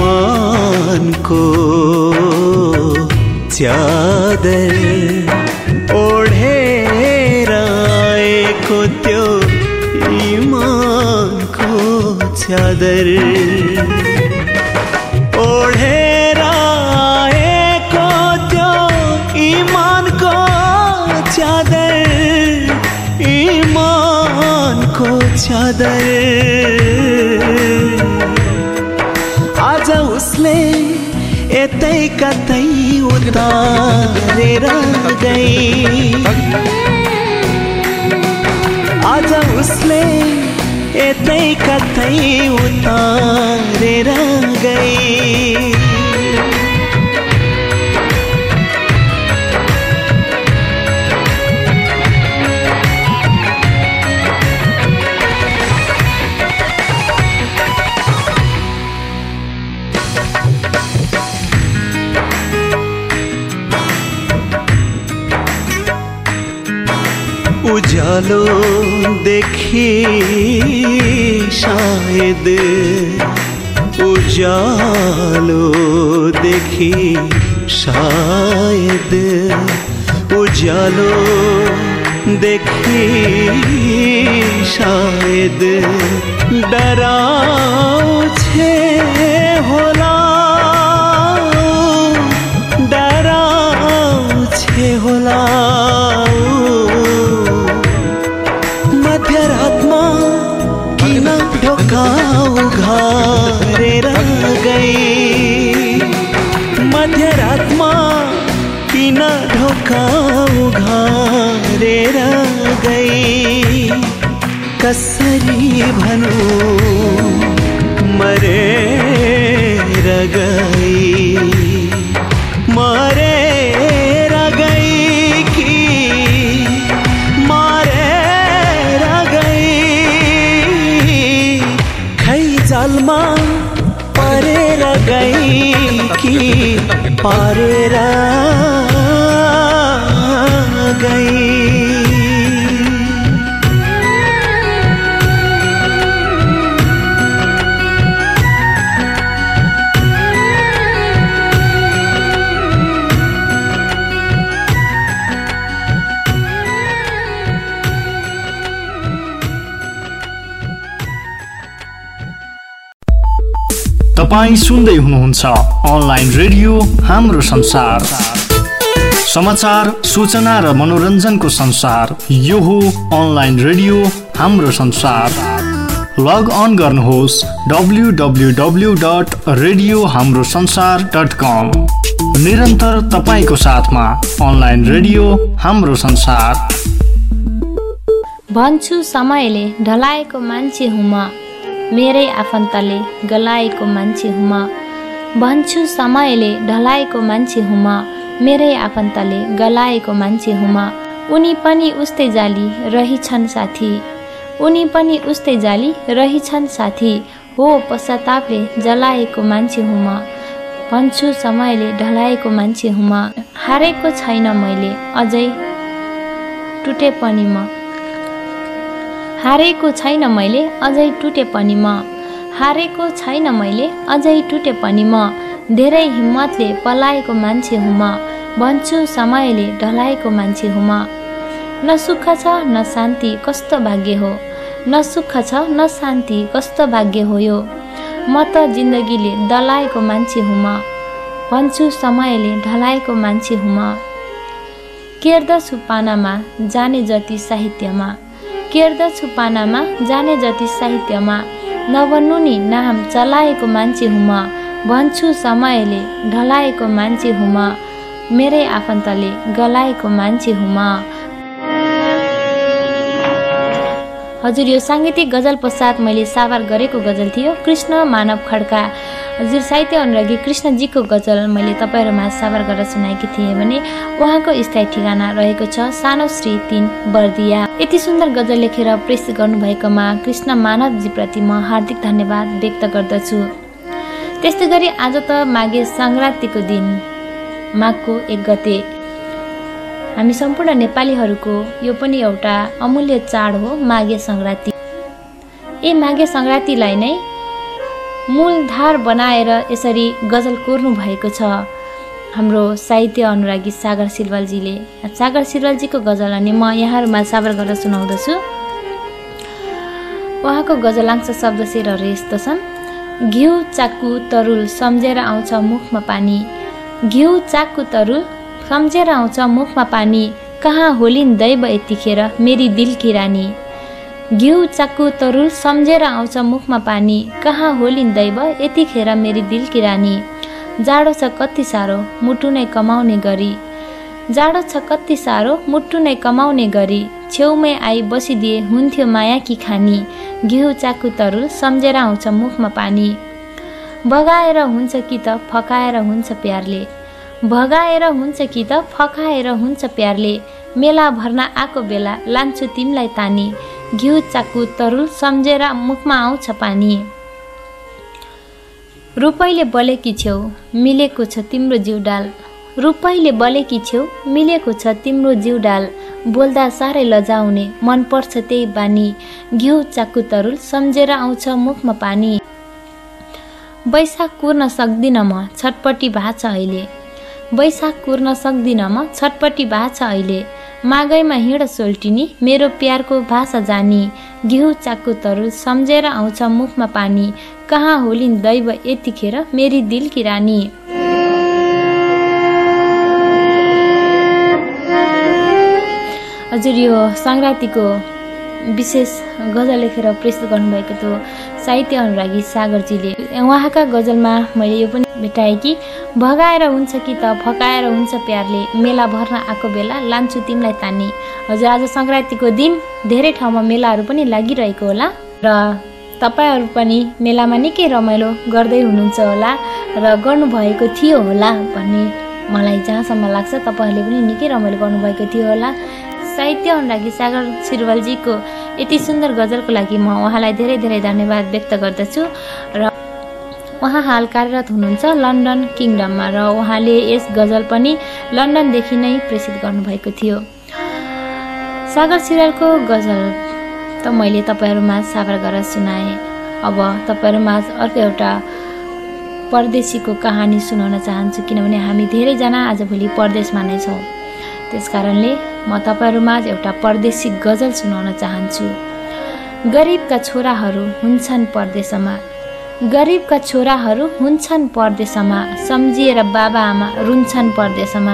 G: ईमानको च्यादर, ओढेर आएको त्यो इमानको च्यादर ओढेर आएको त्यो इमानको च्यादर इमानको च्यादर आज उसले यतै कतै उतारेर गई आज उसले यतै कतै उतारेर गई उजालो देखी शायद उजालो देखी शायद उजालो देखी शायद डराउँछे होला डराउँछे होला मध्यरातमा किन ढोका उघारेर गई मध्यरातमा किन ढोका उघारेर गई कसरी भनौँ मरेर गई मरेर गई कि मरेर गई खै जालमा परेर गई कि पारेर गई
H: तपाईं सुन्दै हुनुहुन्छ अनलाइन रेडियो हाम्रो संसार समाचार सूचना र मनोरञ्जनको संसार यो हो अनलाइन रेडियो हाम्रो संसार लग अन गर्नुहोस् www.radiohamrosansar.com निरन्तर तपाईको साथमा अनलाइन रेडियो हाम्रो संसार
C: भन्छु समयले ढलाएको मान्छे हुँ म मेरै आफन्तले गलाएको मान्छे हुँ म भन्छु समयले ढलाएको मान्छे हुँ म मेरै आफन्तले गलाएको मान्छे हुँ म उनी पनि उस्तै जाली रहिछन् साथी उनी पनि उस्तै जाली रहिछन् साथी हो पश्चातापले जलाएको मान्छे हुँ म भन्छु समयले ढलाएको मान्छे हुँ म हारेको छैन मैले अझै टुटे पनि म हारेको छैन मैले अझै टुटे पनि म हारेको छैन मैले अझै टुटे पनि म धेरै हिम्मतले पलाएको मान्छे हुँ म भन्छु समयले ढलाएको मान्छे हुँ म न सुख छ न शान्ति कस्तो भाग्य हो न सुख छ न शान्ति कस्तो भाग्य हो यो म त जिन्दगीले दलाएको मान्छे हुँ म भन्छु समयले ढलाएको मान्छे हुँ म केर्दछु पानामा जाने जति साहित्यमा केर्दछु पानामा जाने जति साहित्यमा नभन्नु नि नाम चलाएको मान्छे हुँ म भन्छु समयले ढलाएको मान्छे हुँ म मेरै आफन्तले गलाएको मान्छे हुँ म हजुर यो साङ्गीतिक गजल पश्चात मैले साभार गरेको गजल थियो कृष्ण मानव खड्का हजुर साहित्य अनुरागी कृष्णजीको गजल मैले तपाईँहरूमा साभार गरेर सुनाएकी थिएँ भने उहाँको स्थायी ठेगाना रहेको छ सानो श्री 3 बर्दिया। यति सुन्दर गजल लेखेर प्रेस गर्नुभएकोमा कृष्ण मानवजीप्रति म हार्दिक धन्यवाद व्यक्त गर्दछु। त्यस्तै गरी आज त माघे सङ्क्रान्तिको दिन माघको 1 गते हामी सम्पूर्ण नेपालीहरूको यो पनि एउटा अमूल्य चाड हो माघे सङ्क्रान्ति। माघे सङ्क्रान्तिलाई नै मूलधार बनाएर यसरी गजल कोर्नु भएको छ। हाम्रो साहित्य अनुरागी सागर सिलवालजीले। सागर सिलवालजीको गजल अनि म यहाँहरूमा साबर गरेर सुनाउँदछु। उहाँको गजलांश शब्द शेरहरू यस्तो छन्। घिउ चाकु तरुल सम्झेर आउँछ मुखमा पानी, घिउ चाकु तरुल सम्झेर आउँछ मुखमा पानी, कहाँ होलिन् दैव यतिखेर मेरी दिलकी रानी। घिउ चाकु तरुल सम्झेर आउँछ मुखमा पानी, कहाँ होलिन् दैव यतिखेर मेरी दिलकी रानी। जाडो छ कति साह्रो मुटु नै कमाउने गरी, जाडो छ कति साह्रो मुटु नै कमाउने गरी, छेउमै आई बसिदिए हुन्थ्यो माया कि खानी। घिउ चाकु तरुल सम्झेर आउँछ मुखमा पानी। भगाएर हुन्छ कि त फकाएर हुन्छ प्यारले, भगाएर हुन्छ कि त फकाएर हुन्छ प्यारले, मेला भर्न आएको बेला लान्छु तिमीलाई तानी। घिउ चाकु तरुल सम्झेर मुखमा आउँछ पानी। रुपैले बलेकी छेउ मिलेको छ तिम्रो जिउडाल, रुपैले बलेकी छेउ मिलेको छ तिम्रो जिउडाल, बोल्दा साह्रै लजाउने मन पर्छ त्यही बानी। घिउ चाकु तरुल सम्झेर आउँछ मुखमा पानी। बैशाख कुर्न सक्दिन म छटपटी भाछ अहिले, बैशाख कुर्न सक्दिन म छटपटी भाछ अहिले, मागैमा हिँड सोल्टिनी मेरो प्यारको भाषा जानी। घिउ चाकु तरुल सम्झेर आउँछ मुखमा पानी, कहाँ होलिन् दैव यतिखेर मेरी दिलकी रानी। हजुर यो सङ्क्रान्तिको विशेष गजल लेखेर प्रस्तुत गर्नुभएको थियो साहित्य अनुरागी सागरजीले। उहाँका गजलमा मैले यो पनि भेटाएँ कि भगाएर हुन्छ कि त फकाएर हुन्छ प्यारले, मेला भर्न आएको बेला लान्छु तिमीलाई तानी। हजुर आज सङ्क्रान्तिको दिन धेरै ठाउँमा मेलाहरू पनि लागिरहेको होला र तपाईँहरू पनि मेलामा निकै रमाइलो गर्दै हुनुहुन्छ होला र गर्नुभएको थियो होला भन्ने मलाई जहाँसम्म लाग्छ। तपाईँहरूले पनि निकै रमाइलो गर्नुभएको थियो होला। साहित्य अनुरागी सागर सिलवालजीको यति सुन्दर गजलको लागि म उहाँलाई धेरै धेरै धन्यवाद व्यक्त गर्दछु। र उहाँ हाल कार्यरत हुनुहुन्छ लन्डन किङडममा र उहाँले यस गजल पनि लन्डनदेखि नै प्रेषित गर्नुभएको थियो। सागर सिलवालको गजल त मैले तपाईँहरूमा साबर गरेर सुनाएँ। अब तपाईँहरूमा अर्को एउटा परदेशीको कहानी सुनाउन चाहन्छु, किनभने हामी धेरैजना आजभोलि परदेशमा नै छौँ। त्यसकारणले म तपाईँहरूमा एउटा परदेशी गजल सुनाउन चाहन्छु। गरिबका छोराहरू हुन्छन् परदेशमा, गरिबका छोराहरू हुन्छन् परदेशमा, सम्झिएर बाबा आमा रुन्छन् परदेशमा।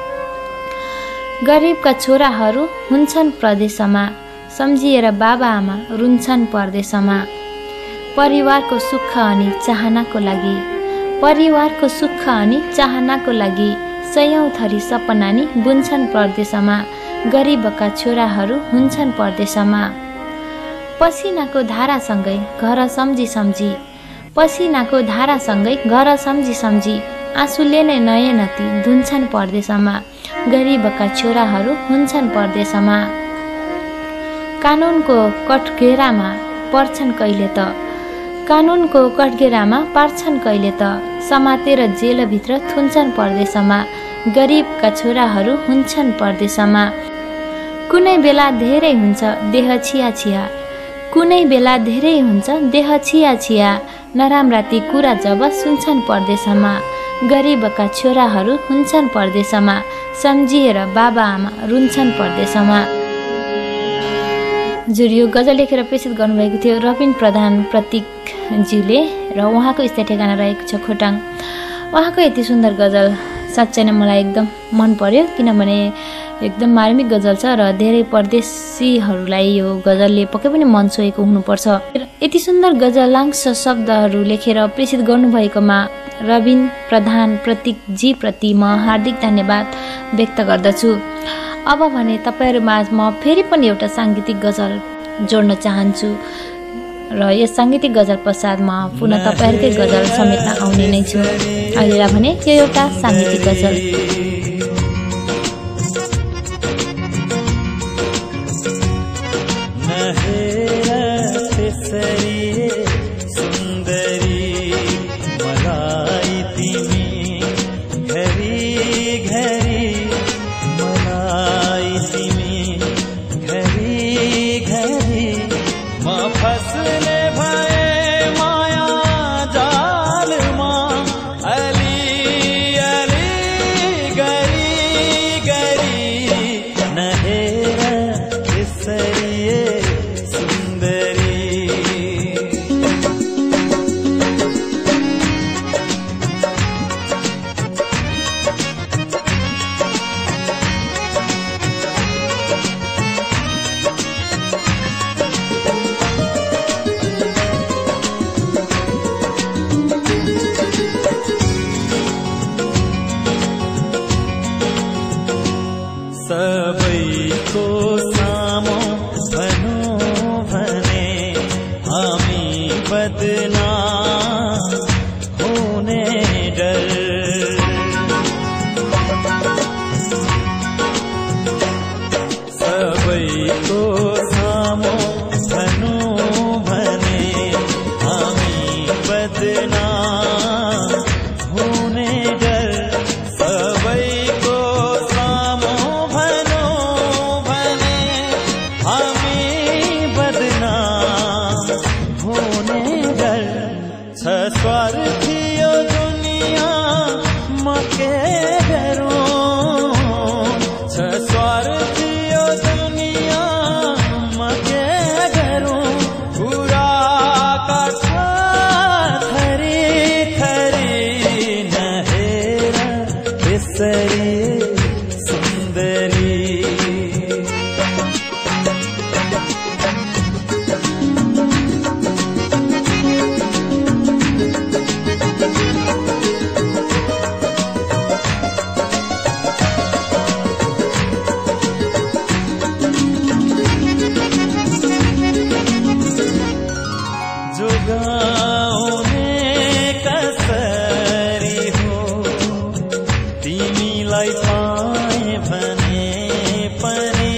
C: गरिबका छोराहरू हुन्छन् परदेशमा, सम्झिएर बाबा आमा रुन्छन् परदेशमा। परिवारको सुख अनि चाहनाको लागि, परिवारको सुख अनि चाहनाको लागि, सयौं थरी सपना नि बुन्छन् परदेशमा। गरिबका छोराहरू हुन्छन् परदेशमा। पसिनाको धारासँगै घर सम्झी सम्झी, पसिनाको धारासँगै घर सम्झी सम्झी, आँसुले नै नयनती धुन्छन् परदेशमा। गरिबका छोराहरू हुन्छन् परदेशमा। कानुनको कठघेरामा पर्छन् कहिले त, कानुनको कठघेरामा पार्छन् कहिले त, समातेर जेलभित्र थुन्छन् परदेशमा। गरिबका छोराहरू हुन्छन् परदेशमा। कुनै बेला धेरै हुन्छ देह छिया छिया, कुनै बेला धेरै हुन्छ देह छिया छिया, नराम्रा ती कुरा जब सुन्छन् परदेशमा। गरिबका छोराहरू हुन्छन् परदेशमा, सम्झिएर बाबा आमा रुन्छन् परदेशमा। हजुर यो गजल लेखेर प्रेषित गर्नुभएको थियो रबिन प्रधान प्रतीकज्यूले र उहाँको स्थायी ठेगाना रहेको छ खोटाङ। उहाँको यति सुन्दर गजल साँच्चै नै मलाई एकदम मन पर्यो, किनभने एकदम मार्मिक गजल छ र धेरै परदेशीहरूलाई यो गजलले पक्कै पनि मन छोएको हुनुपर्छ। यति सुन्दर गजलांश शब्दहरू लेखेर प्रेषित गर्नुभएकोमा रबिन प्रधान प्रतीकजी प्रति म हार्दिक धन्यवाद व्यक्त गर्दछु। अब भने तपाईँहरूमा म फेरि पनि एउटा साङ्गीतिक गजल जोड्न चाहन्छु र यस साङ्गीतिक गजल पश्चात म पुनः तपाईँहरूकै गजल समेट्न आउने नै छु। अहिले भने यो एउटा साङ्गीतिक गजल।
D: माया जाल माँ अली अली सबैको सामो भनौँ भने हामी बदनाम हुने डर सबैको सामो भनौँ भने हामी बदनाम हुने डर सबैको सामो भनौँ भने हामी बदनाम हुने डर छ स्वार्थी यो दुनियाँमा के गरौँ छ स्वार्थी यो दुनियाँमा के गरौँ बुराका छ थरी थरी नहेर यसरी सुन्दरी जोगाउने कसरी हो तिमीलाई पाए भने पनि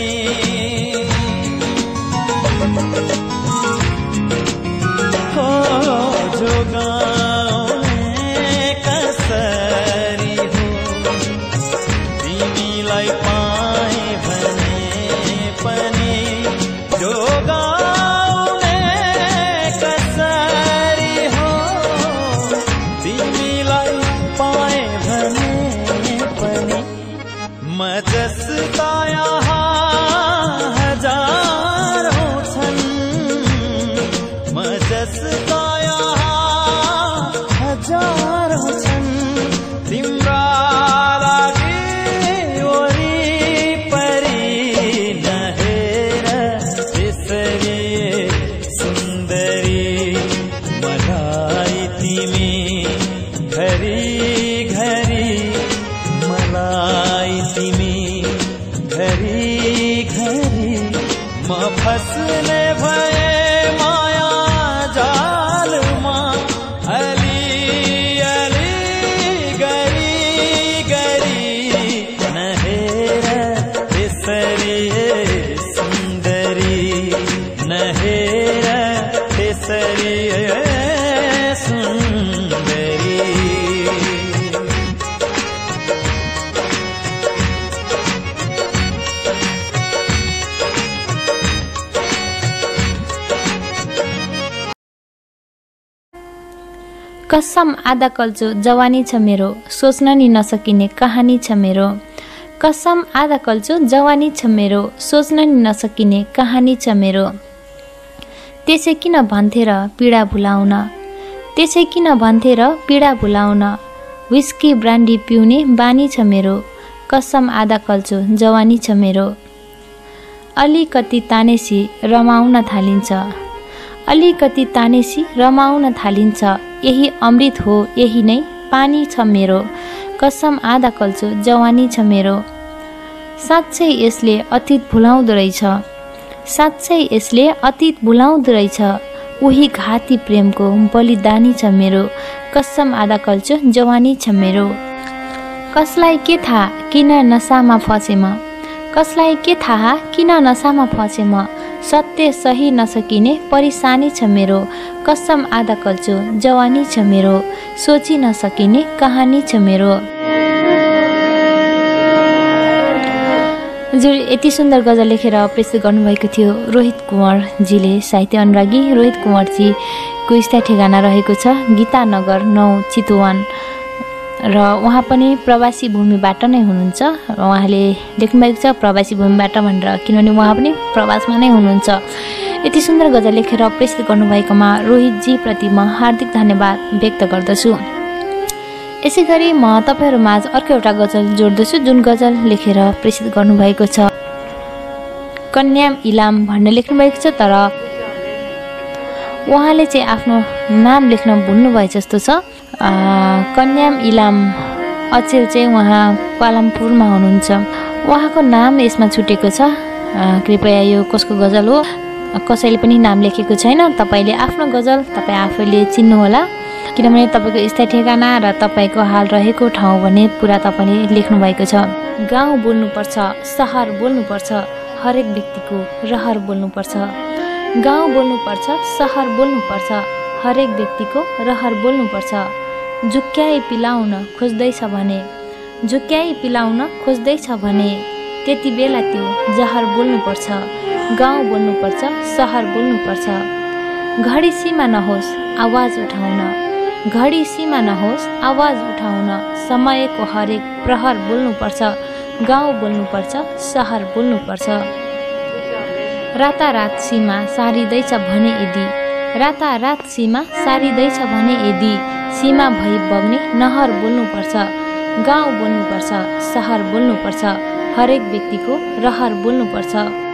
D: हो जोगाउने कसरी हो तिमीलाई पाए भने पनि जोगाउने कसरी हो तिमीलाई पाए भने पनि म जस्ता यहाँ हजारौँ छन् म जस्ता यहाँ हजारौँ छन् तिम्रा लागि वरिपरि नहेर यसरी सुन्दरी मलाई तिमी घरी घरी मलाई तिमी घरी घरी म फस्ने भए माया जालमा अलि अलि गरी गरी नहेर यसरी सुन्दरी नहेर यसरी सुन्दरी
C: कसम आधा कल्चो जवानी छ मेरो सोच्न नि नसकिने कहानी छ मेरो कसम आधा कल्चो जवानी छ मेरो सोच्न नि नसकिने कहानी छ मेरो त्यसै किन भन्थे र पीडा भुलाउन त्यसै किन भन्थे र पीडा भुलाउन विस्की ब्रान्डी पिउने बानी छ मेरो कसम आधा कल्चो जवानी छ मेरो अलिकति तानेसी रमाउन थालिन्छ अलिकति तानेसी रमाउन थालिन्छ यही अमृत हो यही नै पानी छ मेरो कसम आधा कल्चो जवानी छ मेरो साँच्चै यसले अतीत भुलाउँदो रहेछ साँच्चै यसले अतीत भुलाउँदो रहेछ उही घाती प्रेमको बलिदानी छ मेरो कसम आधा कल्चो जवानी छ मेरो कसलाई के थाहा किन नसामा फसे म कसलाई के थाहा किन नसामा फसे म सत्य सही नसकिने परेशानी छ मेरो कसम आधा कल्चो जवानी छ मेरो सोची नसकिने कहानी छ मेरो हजुर यति सुन्दर गजल लेखेर प्रस्तुत गर्नुभएको थियो रोहित कुँवरजीले साहित्य अनुरागी रोहित कुँवरजीको स्थायी ठेगाना रहेको छ गीतानगर 9 चितवन र उहाँ पनि प्रवासी भूमिबाट नै हुनुहुन्छ र उहाँले लेख्नुभएको छ प्रवासी भूमिबाट भनेर किनभने उहाँ पनि प्रवासमा नै हुनुहुन्छ यति सुन्दर गजल लेखेर प्रस्तुत गर्नुभएकोमा रोहितजी प्रति म हार्दिक धन्यवाद व्यक्त गर्दछु यसै गरी म तपाईहरुमाझ अर्को एउटा गजल जोड्दछु जुन गजल लेखेर प्रस्तुत गर्नुभएको छ कन्याम इलाम भन्ने लेख्नुभएको छ तर उहाँले चाहिँ आफ्नो नाम लेख्न भुल्नु भए जस्तो छ कन्याम इलाम अचेल चाहिँ उहाँ क्वालालम्पुरमा हुनुहुन्छ उहाँको नाम यसमा छुटेको छ, कृपया यो कसको गजल हो कसैले पनि नाम लेखेको छैन। तपाईँले आफ्नो गजल तपाईँ आफैले चिन्नुहोला, किनभने तपाईँको स्थायी ठेगाना र तपाईँको हाल रहेको ठाउँ भने पुरा तपाईँले लेख्नु भएको छ। गाउँ बोल्नुपर्छ, सहर बोल्नुपर्छ, हरेक व्यक्तिको रहर बोल्नुपर्छ। गाउँ बोल्नुपर्छ, सहर बोल्नुपर्छ, हरेक व्यक्तिको रहर बोल्नुपर्छ। झुक्क्याई पिलाउन खोज्दैछ भने, झुक्क्याई पिलाउन खोज्दैछ भने त्यति बेला त्यो जहर बोल्नुपर्छ। गाउँ बोल्नुपर्छ, सहर बोल्नुपर्छ। घडी सीमा नहोस् आवाज उठाउन, घडी सीमा नहोस् आवाज उठाउन, समयको हरेक प्रहर बोल्नुपर्छ। गाउँ बोल्नुपर्छ, सहर बोल्नुपर्छ। रातारात सीमा सारिँदैछ भने यदि, रातारात सीमा सारिँदैछ भने यदि सीमा भई बग्ने नहर बोल्नुपर्छ। गाउँ बोल्नुपर्छ, सहर बोल्नुपर्छ, हरेक व्यक्तिको रहर बोल्नुपर्छ।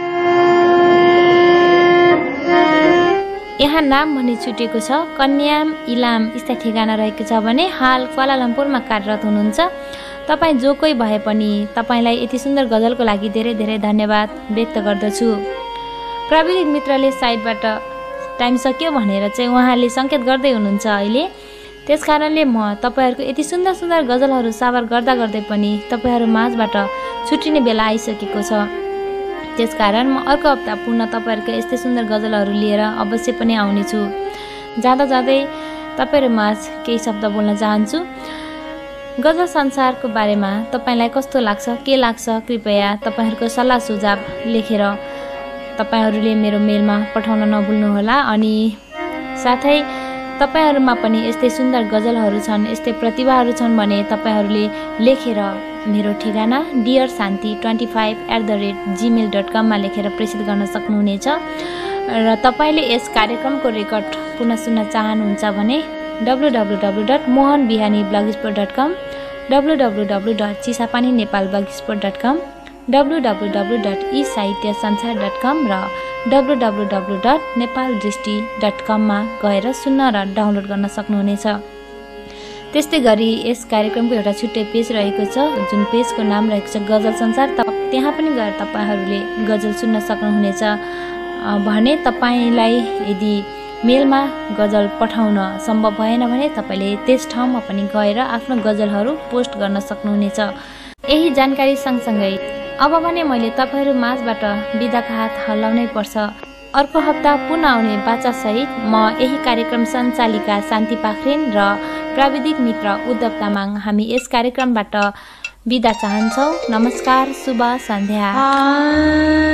C: यहाँ नाम भने छुटेको छ। कन्याम इलाम स्थायी ठेगाना रहेको छ भने हाल क्वालालम्पुरमा कार्यरत हुनुहुन्छ। तपाईँ जो कोही भए पनि तपाईँलाई यति सुन्दर गजलको लागि धेरै धेरै धन्यवाद व्यक्त गर्दछु। प्राविधिक मित्रले साइडबाट टाइम सक्यो भनेर चाहिँ उहाँले सङ्केत गर्दै हुनुहुन्छ अहिले। त्यसकारणले म तपाईँहरूको यति सुन्दर सुन्दर गजलहरू साभार गर्दा गर्दै पनि तपाईँहरू माझबाट छुट्टिने बेला आइसकेको छ। त्यसकारण म अर्को हप्ता पुनः तपाईँहरूको यस्तै सुन्दर गजलहरू लिएर अवश्य पनि आउनेछु। जाँदा जाँदै तपाईँहरू माझ केही शब्द बोल्न चाहन्छु। गजल संसारको बारेमा तपाईँलाई कस्तो लाग्छ, के लाग्छ, कृपया तपाईँहरूको सल्लाह सुझाव लेखेर तपाईँहरूले मेरो मेलमा पठाउन नभुल्नुहोला। अनि साथै तपाईँहरूमा पनि यस्तै सुन्दर गजलहरू छन्, यस्तै प्रतिभाहरू छन् भने तपाईँहरूले लेखेर मेरो ठेगाना dearsanti25@gmail.com मा लेखेर प्रेषित गर्न सक्नुहुनेछ। र तपाईँले यस कार्यक्रमको रेकर्ड पुनः सुन्न चाहनुहुन्छ भने www.mohanbihani.blogspot.com, www.chisapaninepal.blogspot.com, www.esahitysansaar.com र www.nepaldrishti.com मा गएर सुन्न र डाउनलोड गर्न सक्नुहुनेछ। त्यस्तै गरी यस कार्यक्रमको एउटा छुट्टै पेज रहेको छ, जुन पेजको नाम रहेको छ गजल संसार। त्यहाँ पनि गएर तपाईँहरूले गजल सुन्न सक्नुहुनेछ। भने तपाईँलाई यदि मेलमा गजल पठाउन सम्भव भएन भने तपाईँले त्यस ठाउँमा पनि गएर आफ्नो गजलहरू पोस्ट गर्न सक्नुहुनेछ। यही जानकारी सँगसँगै अब भने मैले तपाईँहरू माझबाट बिदाका हात हल्लाउनै पर्छ। अर्को हप्ता पुनः आउने बाचासहित म यही कार्यक्रम सञ्चालिका शान्ति पाखरिन र प्राविधिक मित्र उद्धव तामाङ हामी यस कार्यक्रमबाट बिदा चाहन्छौँ। नमस्कार, शुभ सन्ध्या।